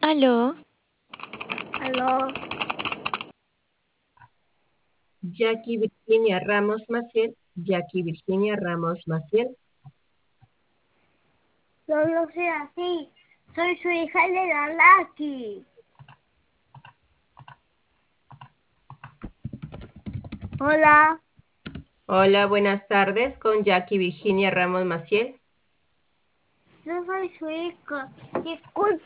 Aló, Aló, Jackie Virginia Ramos Maciel, Jackie Virginia Ramos Maciel. yo no soy así. Soy su hija de la Laki. Hola, Hola, buenas tardes con Jackie Virginia Ramos Maciel. yo soy su hija. Disculpe.